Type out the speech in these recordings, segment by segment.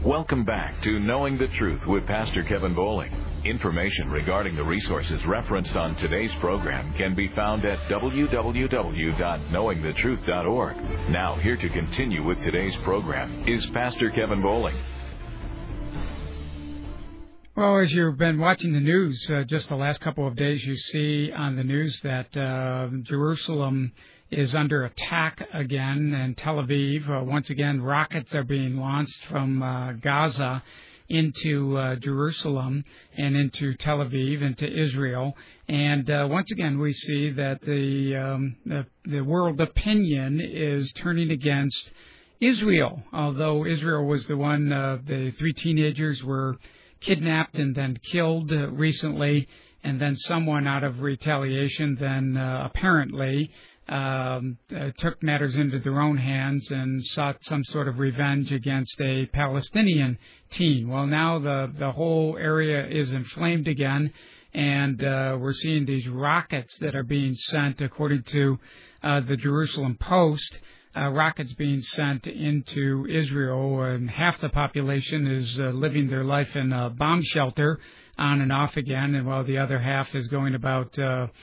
Welcome back to Knowing the Truth with Pastor Kevin Bowling. Information regarding the resources referenced on today's program can be found at www.knowingthetruth.org. Now, here to continue with today's program is Pastor Kevin Bowling. Well, as you've been watching the news just the last couple of days, you see on the news that Jerusalem is under attack again, and Tel Aviv. Once again, rockets are being launched from Gaza into Jerusalem and into Tel Aviv, into Israel. And once again, we see that the world opinion is turning against Israel, although Israel was the one, the three teenagers were kidnapped and then killed recently, and then someone out of retaliation then apparently took matters into their own hands and sought some sort of revenge against a Palestinian teen. Well, now the whole area is inflamed again, and we're seeing these rockets that are being sent, according to the Jerusalem Post, rockets being sent into Israel, and half the population is living their life in a bomb shelter on and off again, and while the other half is going about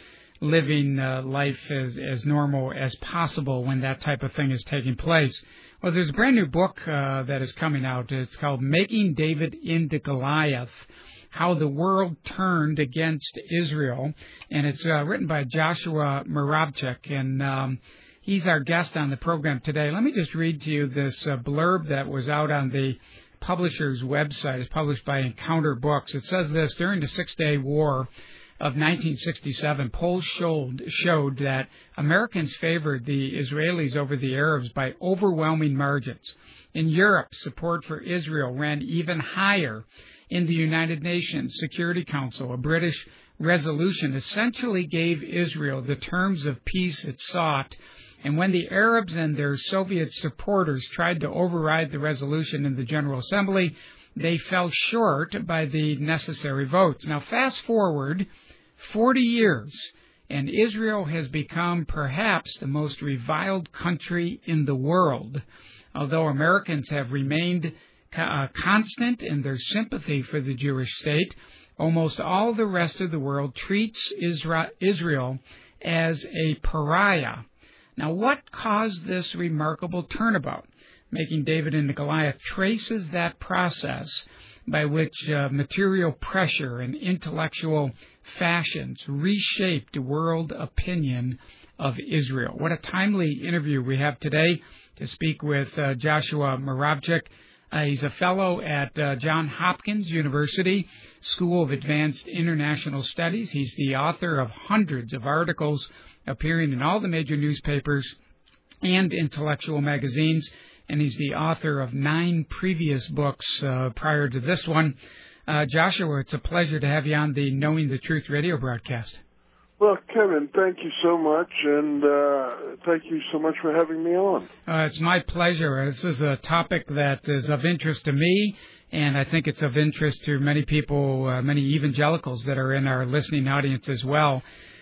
living life as normal as possible when that type of thing is taking place. Well, there's a brand new book that is coming out. It's called Making David into Goliath, How the World Turned Against Israel, and it's written by Joshua Moravchik, and he's our guest on the program today. Let me just read to you this blurb that was out on the publisher's website. It's published by Encounter Books. It says this: during the Six-Day War of 1967, polls showed that Americans favored the Israelis over the Arabs by overwhelming margins. In Europe, support for Israel ran even higher. In the United Nations Security Council, a British resolution essentially gave Israel the terms of peace it sought, and when the Arabs and their Soviet supporters tried to override the resolution in the General Assembly, they fell short by the necessary votes. Now, fast forward 40 years, and Israel has become perhaps the most reviled country in the world. Although Americans have remained constant in their sympathy for the Jewish state, almost all the rest of the world treats Israel as a pariah. Now, what caused this remarkable turnabout? Making David into Goliath traces that process by which material pressure and intellectual fashions reshaped world opinion of Israel. What a timely interview we have today to speak with Joshua Moravchik. He's a fellow at Johns Hopkins University School of Advanced International Studies. He's the author of hundreds of articles appearing in all the major newspapers and intellectual magazines, and he's the author of 9 previous books prior to this one. Joshua, it's a pleasure to have you on the Knowing the Truth radio broadcast. Well, Kevin, thank you so much, and thank you so much for having me on. It's my pleasure. This is a topic that is of interest to me, and I think it's of interest to many people, many evangelicals that are in our listening audience as well.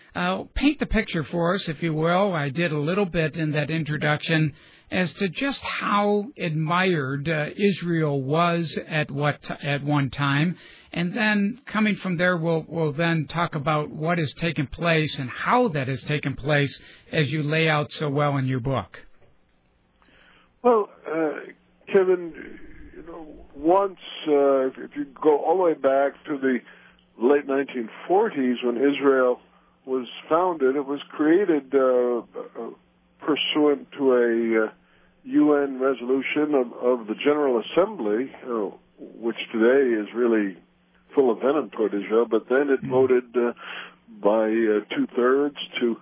Paint the picture for us, if you will. I did a little bit in that introduction as to just how admired Israel was at one time. And then coming from there, we'll then talk about what has taken place and how that has taken place as you lay out so well in your book. Well, Kevin, once, if you go all the way back to the late 1940s when Israel was founded, it was created pursuant to a UN resolution of the General Assembly, which today is really full of venom toward Israel, but then it voted by 2/3 to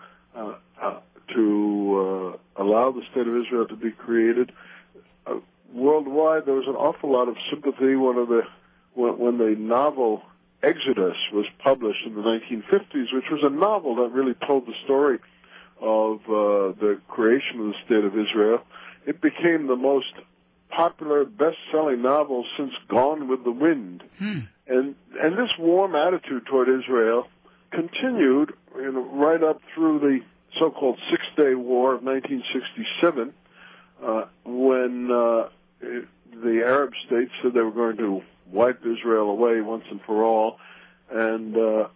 allow the State of Israel to be created. Worldwide, there was an awful lot of sympathy when the novel Exodus was published in the 1950s, which was a novel that really told the story of the creation of the State of Israel. It became the most popular, best-selling novel since Gone with the Wind. And this warm attitude toward Israel continued right up through the so-called Six-Day War of 1967, when the Arab Arab states said they were going to wipe Israel away once and for all, and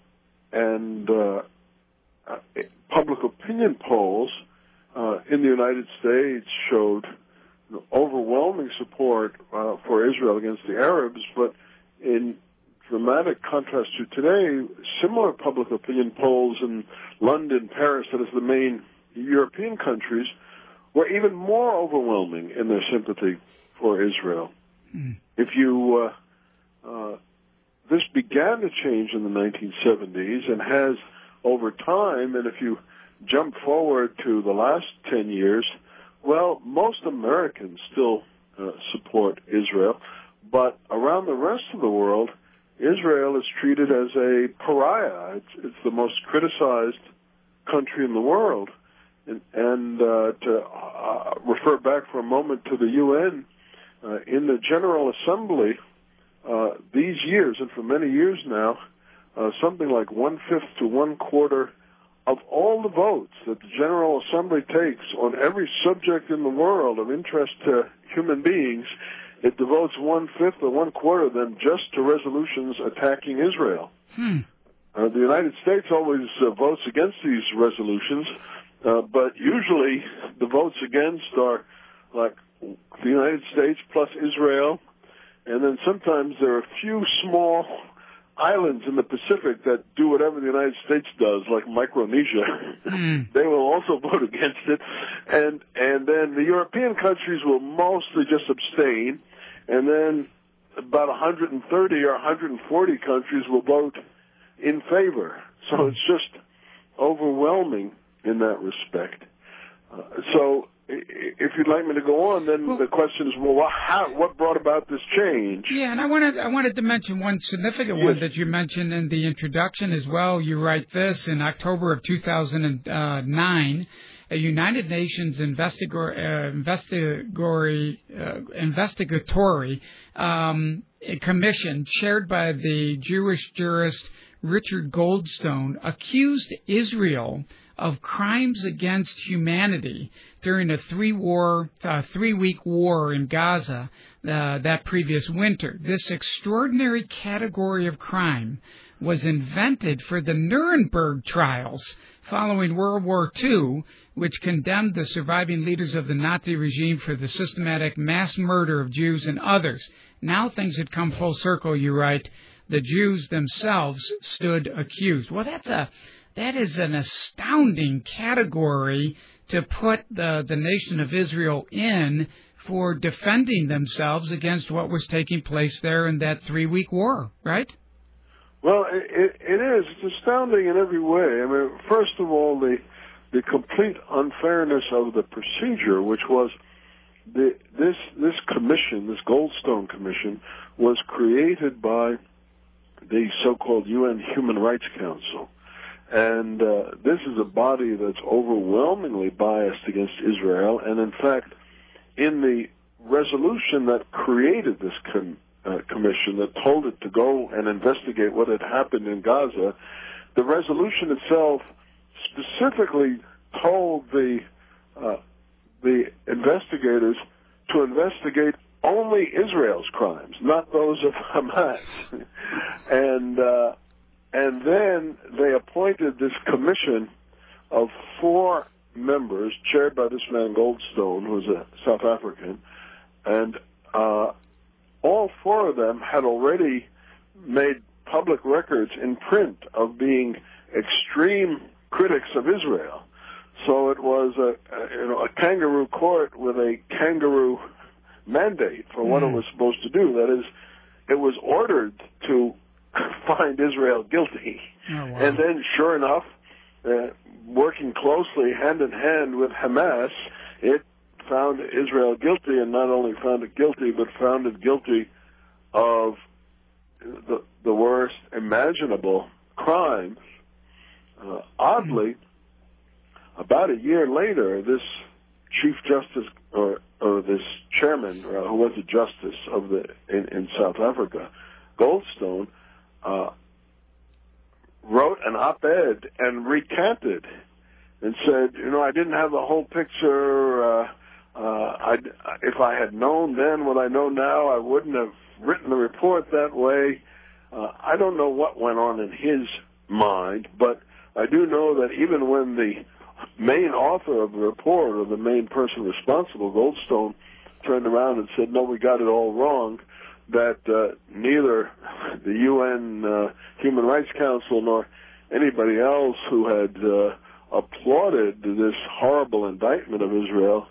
public opinion polls in the United States showed overwhelming support for Israel against the Arabs, but in dramatic contrast to today, similar public opinion polls in London, Paris, that is the main European countries, were even more overwhelming in their sympathy for Israel. If you this began to change in the 1970s and has over time, and if you jump forward to the last 10 years, well, most Americans still support Israel, but around the rest of the world, Israel is treated as a pariah. It's the most criticized country in the world. And to refer back for a moment to the UN, in the General Assembly, these years, and for many years now, something like 1/5 to 1/4 of all the votes that the General Assembly takes on every subject in the world of interest to human beings, it devotes 1/5 or 1/4 of them just to resolutions attacking Israel. The United States always votes against these resolutions, but usually the votes against are like the United States plus Israel, and then sometimes there are a few small islands in the Pacific that do whatever the United States does, like Micronesia. They will also vote against it. And then the European countries will mostly just abstain, and then about 130 or 140 countries will vote in favor. So it's just overwhelming in that respect. So if you'd like me to go on, then the question is, well, what brought about this change? Yeah, and I wanted to mention one significant one that you mentioned in the introduction as well. You write this: in October of 2009, a United Nations investigatory commission chaired by the Jewish jurist Richard Goldstone accused Israel of crimes against humanity during a 3-week war in Gaza that previous winter. This extraordinary category of crime was invented for the Nuremberg trials following World War II, which condemned the surviving leaders of the Nazi regime for the systematic mass murder of Jews and others. Now things had come full circle, you write. The Jews themselves stood accused. Well, that is an astounding category to put the nation of Israel in for defending themselves against what was taking place there in that 3-week war, right? Well, it is. It's astounding in every way. I mean, first of all, the complete unfairness of the procedure, which was this commission, this Goldstone Commission, was created by the so-called UN Human Rights Council. And this is a body that's overwhelmingly biased against Israel. And in fact, in the resolution that created this commission, that told it to go and investigate what had happened in Gaza, the resolution itself specifically told the investigators to investigate only Israel's crimes, not those of Hamas. And then they appointed this commission of 4 members, chaired by this man Goldstone, who was a South African, and all 4 of them had already made public records in print of being extreme critics of Israel. So it was a kangaroo court with a kangaroo mandate for what it was supposed to do. That is, it was ordered to find Israel guilty. Oh, wow. And then, sure enough, working closely hand in hand with Hamas, it found Israel guilty, and not only found it guilty, but found it guilty of the worst imaginable crimes. Oddly, about a year later, this Chief Justice, or this chairman, who was a justice in South Africa, Goldstone, wrote an op-ed and recanted and said, I didn't have the whole picture. If I had known then what I know now, I wouldn't have written the report that way. I don't know what went on in his mind, but I do know that even when the main author of the report, or the main person responsible, Goldstone, turned around and said, no, we got it all wrong, that neither the UN Human Rights Council nor anybody else who had applauded this horrible indictment of Israel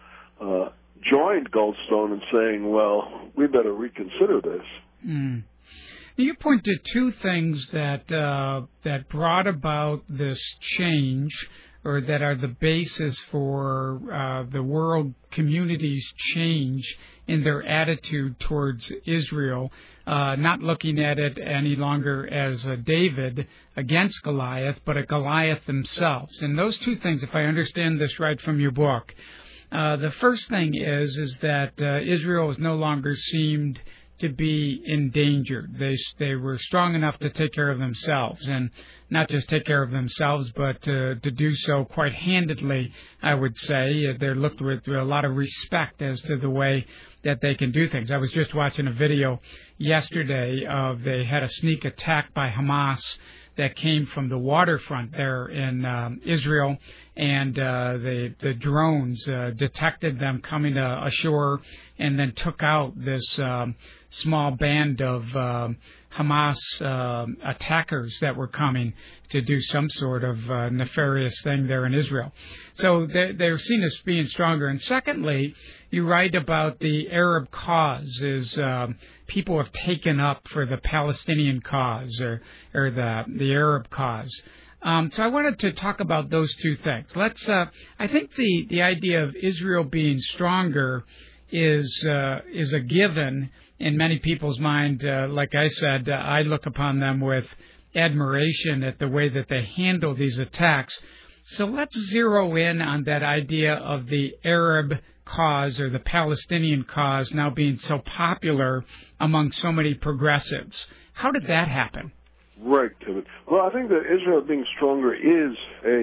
joined Goldstone in saying, well, we better reconsider this. Mm. You point to two things that brought about this change, or that are the basis for the world community's change in their attitude towards Israel, not looking at it any longer as a David against Goliath, but a Goliath themselves. And those two things, if I understand this right from your book, the first thing is that Israel is no longer seemed to be endangered. They were strong enough to take care of themselves, and not just take care of themselves, but to do so quite handedly, I would say. They're looked with a lot of respect as to the way that they can do things. I was just watching a video yesterday of they had a sneak attack by Hamas that came from the waterfront there in Israel, and the drones detected them coming ashore and then took out this small band of Hamas attackers that were coming to do some sort of nefarious thing there in Israel. So they're seen as being stronger. And secondly, you write about the Arab cause is people have taken up for the Palestinian cause or the Arab cause. So I wanted to talk about those two things. I think the idea of Israel being stronger is a given in many people's mind. Like I said, I look upon them with admiration at the way that they handle these attacks. So let's zero in on that idea of the Arab cause or the Palestinian cause now being so popular among so many progressives. How did that happen? Right, Kevin. Well, I think that Israel being stronger is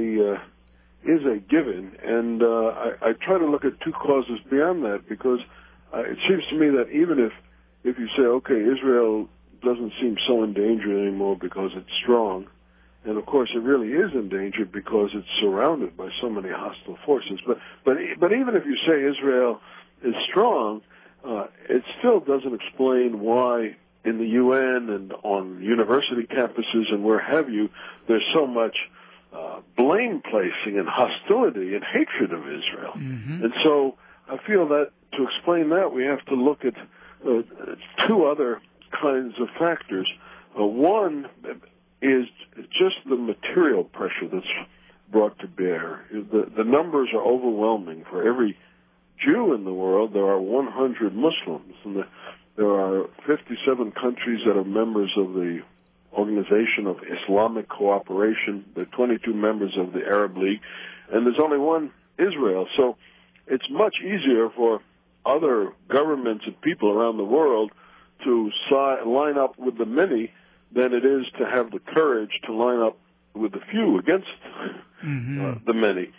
a given, and I try to look at two causes beyond that, because it seems to me that even if you say, okay, Israel doesn't seem so endangered anymore because it's strong, and of course it really is endangered because it's surrounded by so many hostile forces. But even if you say Israel is strong, it still doesn't explain why in the UN and on university campuses and where have you, there's so much blame placing and hostility and hatred of Israel. Mm-hmm. And so I feel that to explain that, we have to look at two other kinds of factors. One is just the material pressure that's brought to bear. The numbers are overwhelming. For every Jew in the world, there are 100 Muslims, and there are 57 countries that are members of the Organization of Islamic Cooperation. There are 22 members of the Arab League, and there's only one Israel. So it's much easier for other governments and people around the world to line up with the many than it is to have the courage to line up with the few against the many.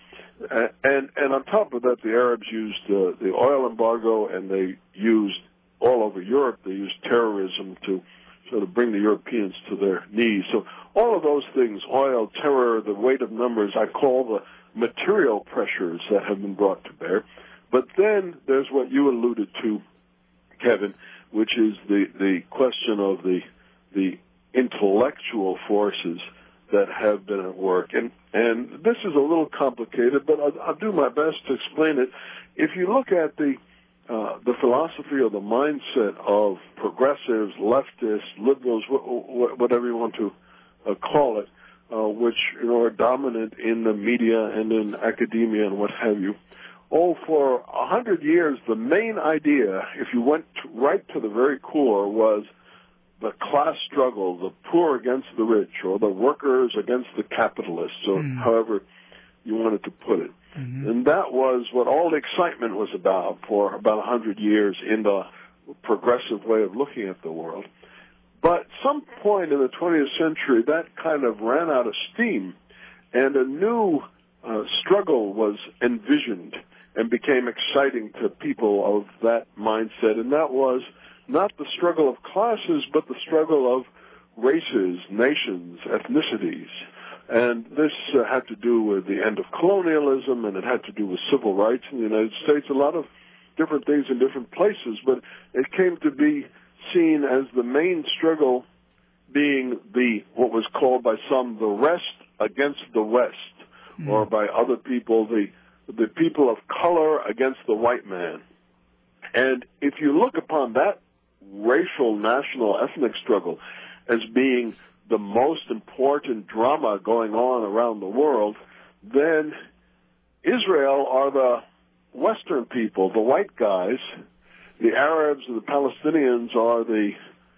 And on top of that, the Arabs used the oil embargo, and they used all over Europe, they used terrorism to sort of bring the Europeans to their knees. So all of those things, oil, terror, the weight of numbers, I call the material pressures that have been brought to bear. But then there's what you alluded to, Kevin, which is the question of the intellectual forces that have been at work. And this is a little complicated, but I'll do my best to explain it. If you look at the philosophy or the mindset of progressives, leftists, liberals, whatever you want to call it, which are dominant in the media and in academia and what have you. For 100 years, the main idea, if you went right to the very core, was the class struggle, the poor against the rich, or the workers against the capitalists, or however you wanted to put it. Mm-hmm. And that was what all the excitement was about for about 100 years in the progressive way of looking at the world. But some point in the 20th century, that kind of ran out of steam, and a new struggle was envisioned. and became exciting to people of that mindset, and that was not the struggle of classes, but the struggle of races, nations, ethnicities. And this had to do with the end of colonialism, and it had to do with civil rights in the United States, a lot of different things in different places, but it came to be seen as the main struggle being what was called by some the rest against the West, or by other people, the people of color against the white man. And if you look upon that racial, national, ethnic struggle as being the most important drama going on around the world, then Israel are the Western people, the white guys. The Arabs and the Palestinians are the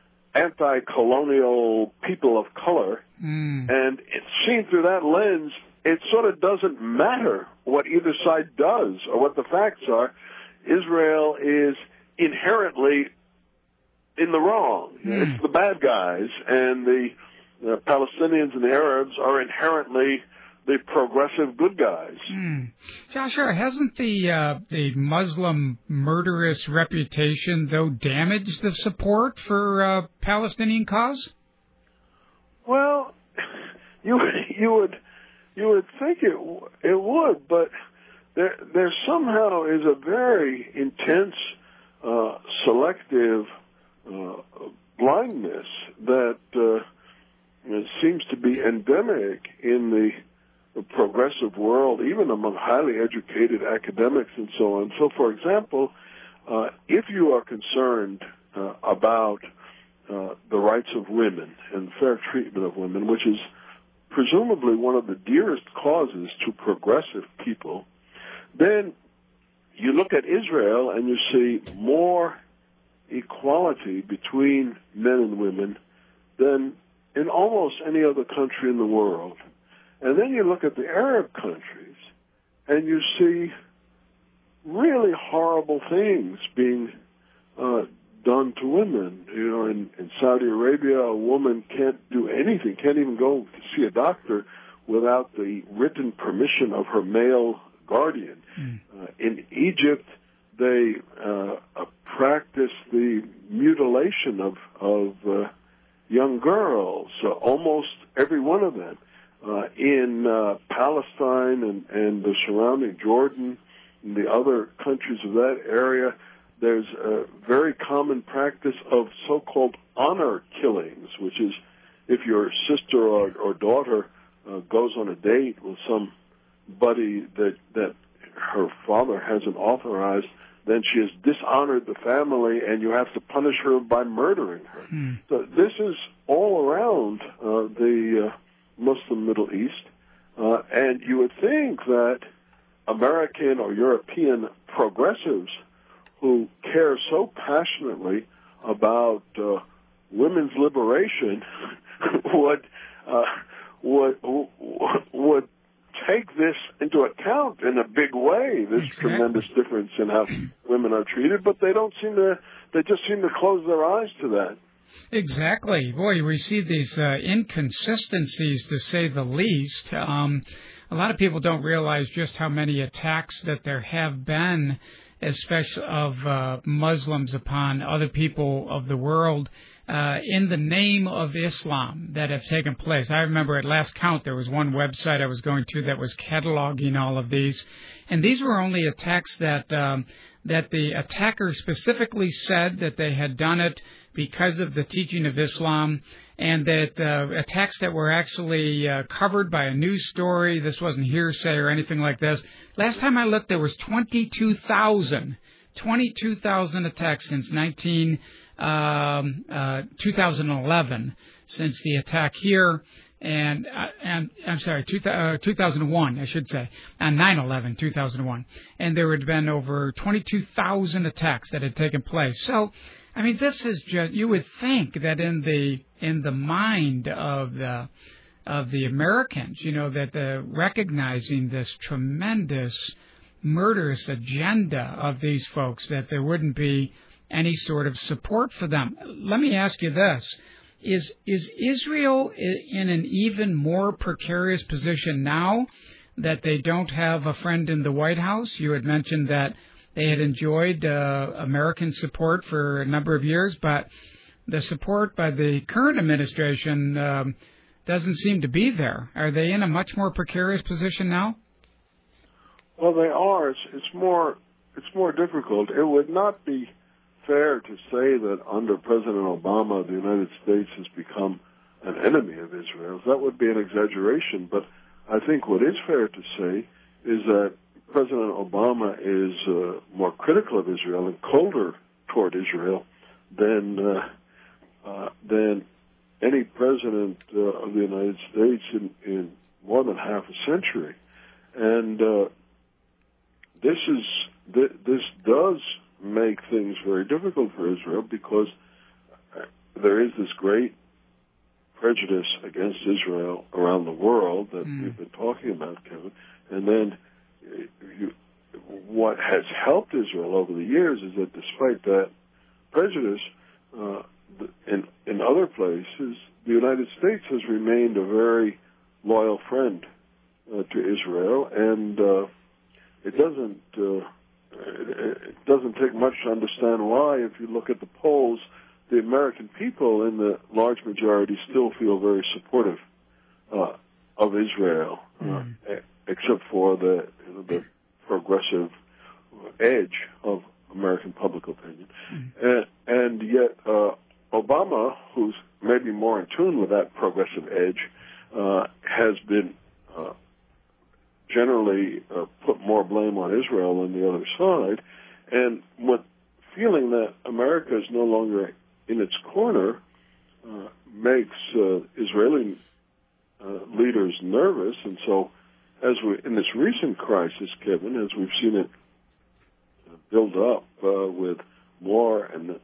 anti-colonial people of color. And it's seen through that lens, it sort of doesn't matter what either side does or what the facts are. Israel is inherently in the wrong. It's the bad guys, and the Palestinians and the Arabs are inherently the progressive good guys. Joshua, hasn't the Muslim murderous reputation, though, damaged the support for Palestinian cause? Well, you would think it would, but there somehow is a very intense, selective blindness that seems to be endemic in the progressive world, even among highly educated academics and so on. So, for example, if you are concerned about the rights of women and fair treatment of women, which is presumably one of the dearest causes to progressive people, then you look at Israel and you see more equality between men and women than in almost any other country in the world. And then you look at the Arab countries and you see really horrible things being done to women. You know, in Saudi Arabia, a woman can't do anything, can't even go to see a doctor without the written permission of her male guardian. In Egypt, they practice the mutilation of young girls, almost every one of them. In Palestine and the surrounding Jordan and the other countries of that area, there's a very common practice of so-called honor killings, which is if your sister or daughter goes on a date with somebody that her father hasn't authorized, then she has dishonored the family, and you have to punish her by murdering her. So this is all around the Muslim Middle East, and you would think that American or European progressives who care so passionately about women's liberation would take this into account in a big way, this tremendous difference in how women are treated, but they just seem to close their eyes to that. Exactly. Boy, we see these inconsistencies, to say the least. A lot of people don't realize just how many attacks that there have been, especially of Muslims upon other people of the world, in the name of Islam, that have taken place. I remember at last count there was one website I was going to that was cataloging all of these, and these were only attacks that the attacker specifically said that they had done it because of the teaching of Islam, and that attacks that were actually covered by a news story. This wasn't hearsay or anything like this. Last time I looked, there was 22,000 attacks since 2011, since the attack here, and I'm sorry, 2001, I should say, on 9/11, 2001, and there had been over 22,000 attacks that had taken place. So, I mean, this is just, you would think that in the mind of the Americans, you know, that recognizing this tremendous murderous agenda of these folks, that there wouldn't be any sort of support for them. Let me ask you this. Is Israel in an even more precarious position now that they don't have a friend in the White House. You had mentioned that they had enjoyed American support for a number of years, but the support by the current administration doesn't seem to be there. Are they in a much more precarious position now? Well, they are. It's more difficult. It would not be fair to say that under President Obama, the United States has become an enemy of Israel. That would be an exaggeration. But I think what is fair to say is that President Obama is more critical of Israel and colder toward Israel than any president of the United States in more than half a century. And this does make things very difficult for Israel because there is this great prejudice against Israel around the world that we've been talking about, Kevin. And then what has helped Israel over the years is that despite that prejudice, in other places, the United States has remained a very loyal friend to Israel, and it doesn't take much to understand why. If you look at the polls, the American people, in the large majority, still feel very supportive of Israel, except for the progressive edge of American public opinion. And yet, Obama, who's maybe more in tune with that progressive edge, has been generally put more blame on Israel than the other side. And with feeling that America is no longer in its corner makes Israeli leaders nervous. And so in this recent crisis, Kevin, as we've seen it build up with war and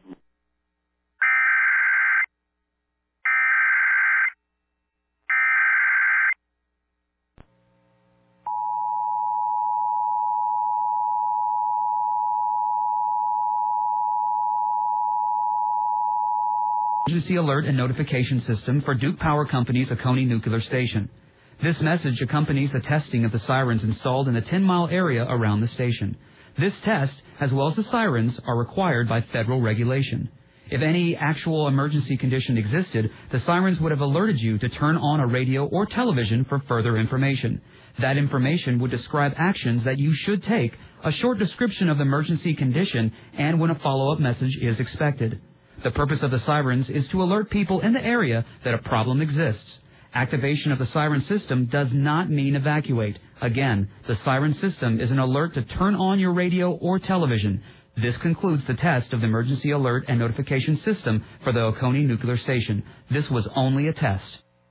Emergency alert and notification system for Duke Power Company's Oconee Nuclear Station. This message accompanies the testing of the sirens installed in the 10-mile area around the station. This test, as well as the sirens, are required by federal regulation. If any actual emergency condition existed, the sirens would have alerted you to turn on a radio or television for further information. That information would describe actions that you should take, a short description of the emergency condition, and when a follow-up message is expected. The purpose of the sirens is to alert people in the area that a problem exists. Activation of the siren system does not mean evacuate. Again, the siren system is an alert to turn on your radio or television. This concludes the test of the emergency alert and notification system for the Oconee Nuclear Station. This was only a test.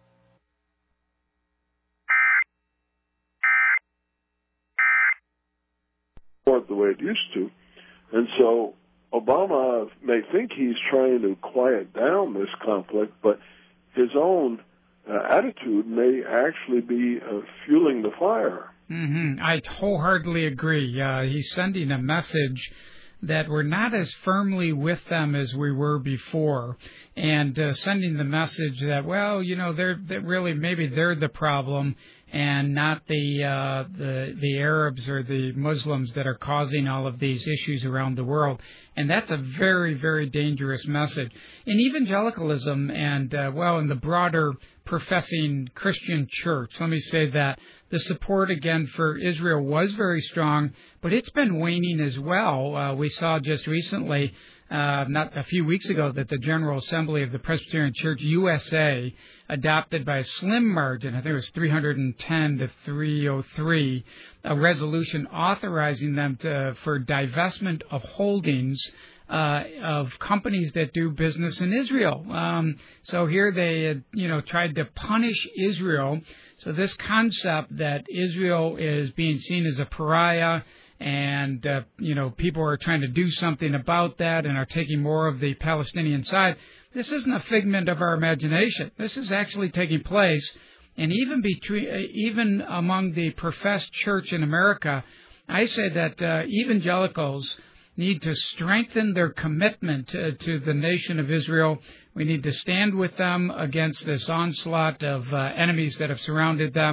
The way it used to. And so Obama may think he's trying to quiet down this conflict, but his own attitude may actually be fueling the fire. I wholeheartedly agree. He's sending a message that we're not as firmly with them as we were before, and sending the message that, well, you know, they're really maybe they're the problem and not the Arabs or the Muslims that are causing all of these issues around the world. And that's a very, very dangerous message. In evangelicalism and, in the broader professing Christian church, let me say that the support, again, for Israel was very strong, but it's been waning as well. We saw just recently, not a few weeks ago, that the General Assembly of the Presbyterian Church USA adopted by a slim margin, I think it was 310 to 303, a resolution authorizing them for divestment of holdings of companies that do business in Israel. So here they had, tried to punish Israel. So this concept that Israel is being seen as a pariah, and people are trying to do something about that and are taking more of the Palestinian side. This isn't a figment of our imagination. This is actually taking place, and even among the professed church in America, I say that evangelicals need to strengthen their commitment to the nation of Israel. We need to stand with them against this onslaught of enemies that have surrounded them.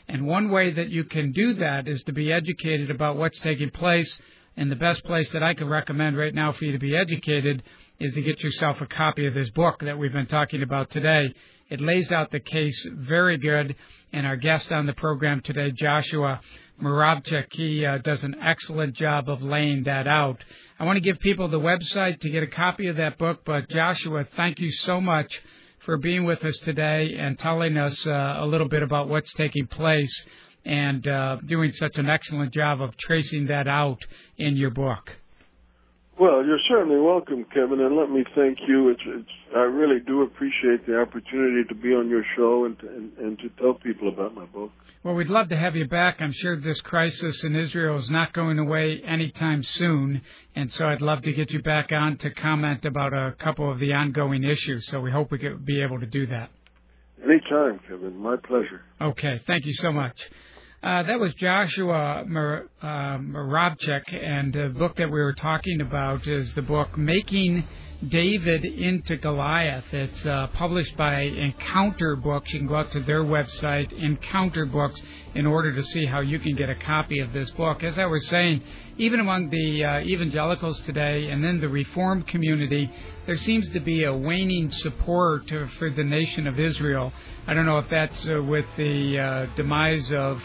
And one way that you can do that is to be educated about what's taking place. And the best place that I can recommend right now for you to be educated is to get yourself a copy of this book that we've been talking about today. It lays out the case very good. And our guest on the program today, Joshua Moravchik, he does an excellent job of laying that out. I want to give people the website to get a copy of that book. But Joshua, thank you so much for being with us today and telling us a little bit about what's taking place and doing such an excellent job of tracing that out in your book. Well, you're certainly welcome, Kevin, and let me thank you. I really do appreciate the opportunity to be on your show and to tell people about my book. Well, we'd love to have you back. I'm sure this crisis in Israel is not going away anytime soon, and so I'd love to get you back on to comment about a couple of the ongoing issues, so we hope we could be able to do that. Anytime, Kevin. My pleasure. Okay. Thank you so much. That was Joshua Moravchik, and the book that we were talking about is the book Making David into Goliath. It's published by Encounter Books. You can go out to their website, Encounter Books, in order to see how you can get a copy of this book. As I was saying, even among the evangelicals today and then the Reformed community, there seems to be a waning support for the nation of Israel. I don't know if that's with the demise of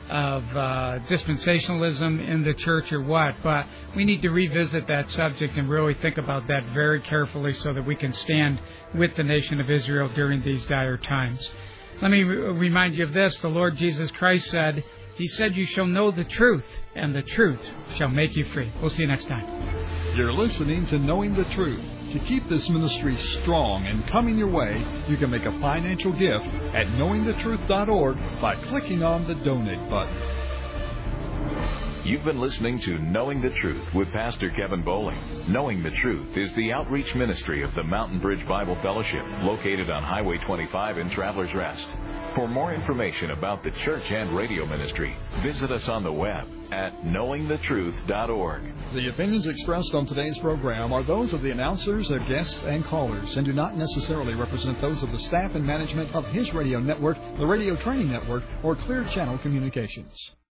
dispensationalism in the church or what, but we need to revisit that subject and really think about that very carefully so that we can stand with the nation of Israel during these dire times. Let me remind you of this. The Lord Jesus Christ said, He said, "You shall know the truth, and the truth shall make you free." We'll see you next time. You're listening to Knowing the Truth. To keep this ministry strong and coming your way, you can make a financial gift at knowingthetruth.org by clicking on the donate button. You've been listening to Knowing the Truth with Pastor Kevin Bowling. Knowing the Truth is the outreach ministry of the Mountain Bridge Bible Fellowship, located on Highway 25 in Travelers Rest. For more information about the church and radio ministry, visit us on the web at knowingthetruth.org. The opinions expressed on today's program are those of the announcers, their guests, and callers, and do not necessarily represent those of the staff and management of His Radio Network, the Radio Training Network, or Clear Channel Communications.